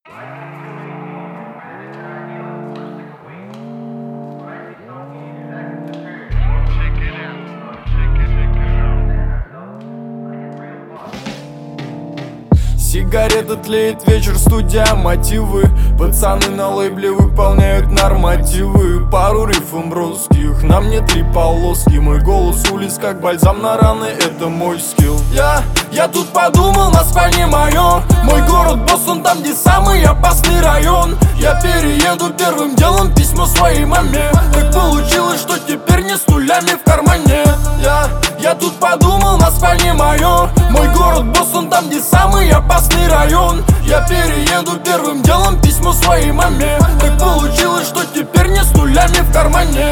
Сигарета тлеет, вечер, студия, мотивы. Пацаны на лейбле выполняют нормативы. Пару рифм русских, на мне 3 полоски. Мой голос улиц, как бальзам на раны, это мой скилл. Я тут подумал, Москва не моё. Мой город Бостон, там где самый опасный район. Я перееду первым делом, письмо своей маме. Так получилось, что теперь не с нулями в кармане. Я тут подумал, Москва не моё. Мой город Бостон, там где самый опасный район. Я перееду первым делом, письмо своей маме. Так получилось, что теперь не с нулями в кармане.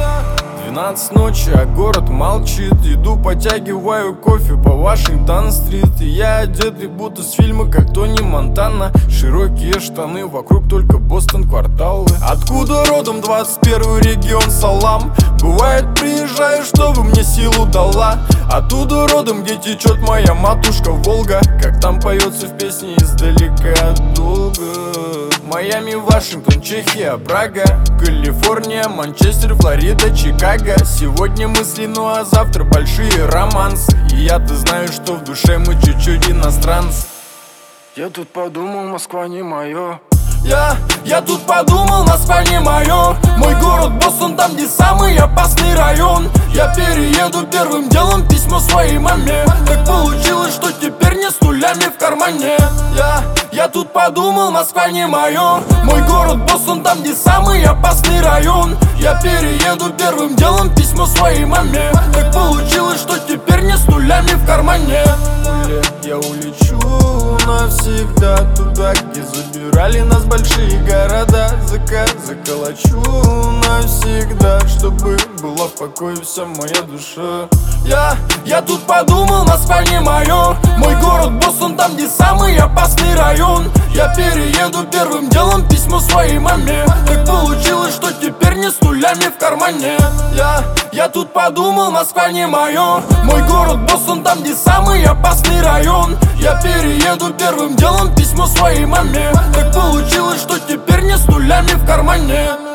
12 ночи, а город молчит. Иду, потягиваю кофе по Вашингтон-стрит. И я одетый, будто с фильма, как Тони Монтана. Широкие штаны, вокруг только Бостон, кварталы. Откуда родом 21 регион, салам. Бывает, приезжаю, чтобы мне силу дала. Оттуда родом, где течет моя матушка Волга. Как там поется в песне издалека долго. Майами, Вашингтон, Чехия, Прага, Калифорния, Манчестер, Флорида, Чикаго. Сегодня мысли, ну а завтра большие романсы. И я-то знаю, что в душе мы чуть-чуть иностранцы. Я тут подумал, Москва не моё. Я тут подумал, Москва не моё. Мой город Бостон, там где самый опасный район. Я перееду первым делом, письмо своей маме. Так получилось, что теперь не с нулями в кармане. Я тут подумал, Москва не моё. Мой город Бостон, там где самый опасный район. Я перееду первым делом, письмо своей маме. Так получилось, что теперь не с нулями в кармане. Я улечу навсегда туда, где забирали нас большие города. Заколочу навсегда, чтобы была в покое вся моя душа. Я тут подумал, Москва не моё. Мой город Бостон, там где самый опасный район. Я перееду первым делом, письмо своей маме. Так получилось, что теперь не с нулями в кармане. Я тут подумал, Москва не моё. Мой город Бостон, там где самый опасный район. Я перееду первым делом, письмо своей маме. Так получилось, что теперь не с нулями в кармане.